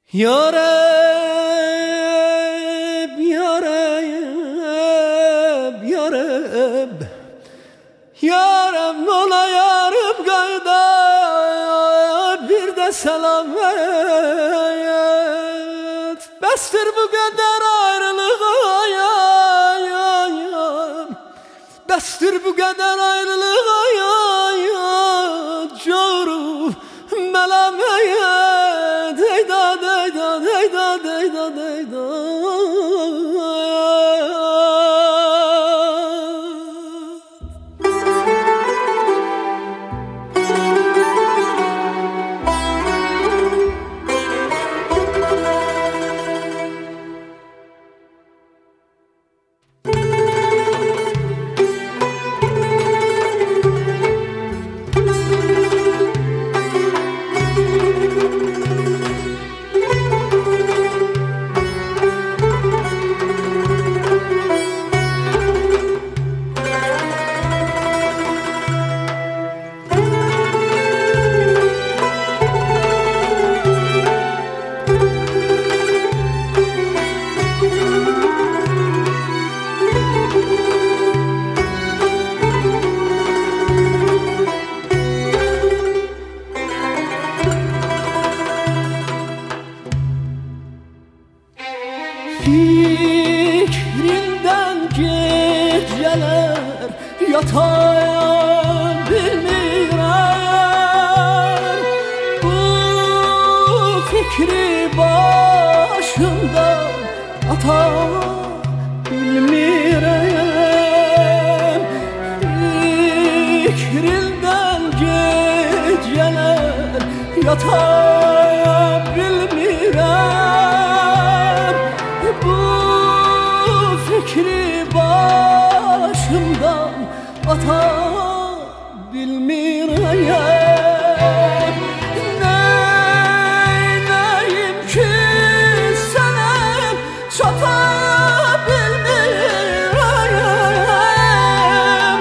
Ya Rab, Ya Rab, Ya Rab, Ya Rab, ola yarım gayda bir de selam et. Bestir bu kadar ayrılığa ya, bestir bu kadar ayrılığa ya, çoru melameyet deyda deyda deyda deyda deyda. Fikrinden geceler yatayan bilmirem. Bu fikri başımdan atan bilmirem. Fikrinden geceler yatayan bilmirem. Bu fikri başımdan ata bilmirem. Neyneyim ki sana çata bilmirem.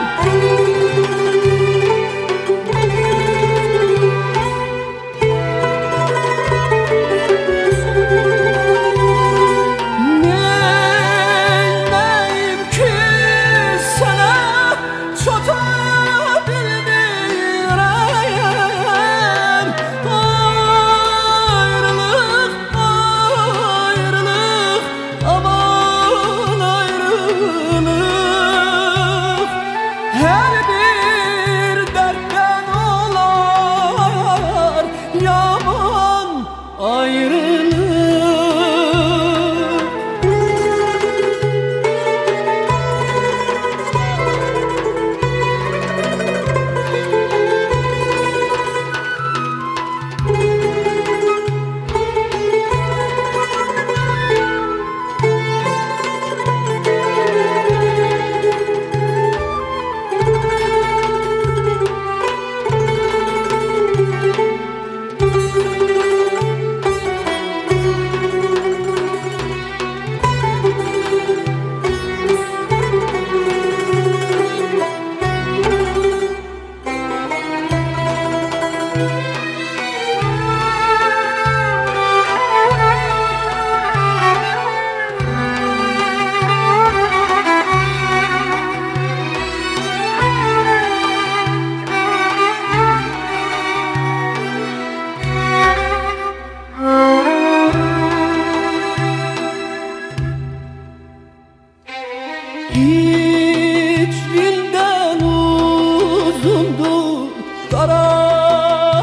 Hiçliğinden uzundur kara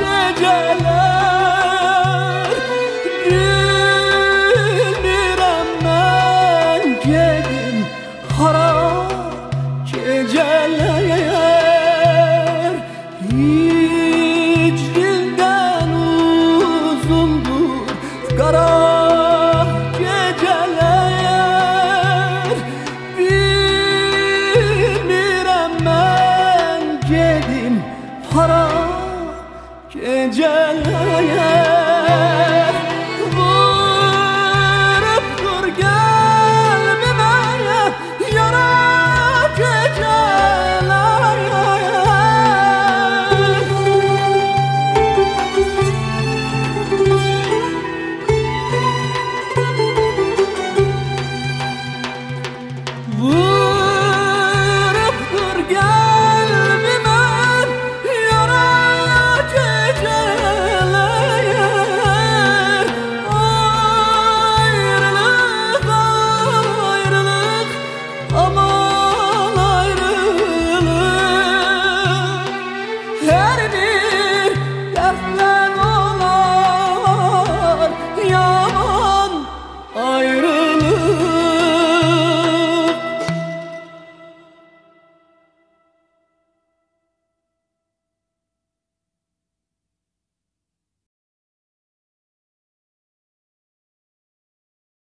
geceler. Bilmirem ben gelin kara geceler. Hiçliğinden uzundur kara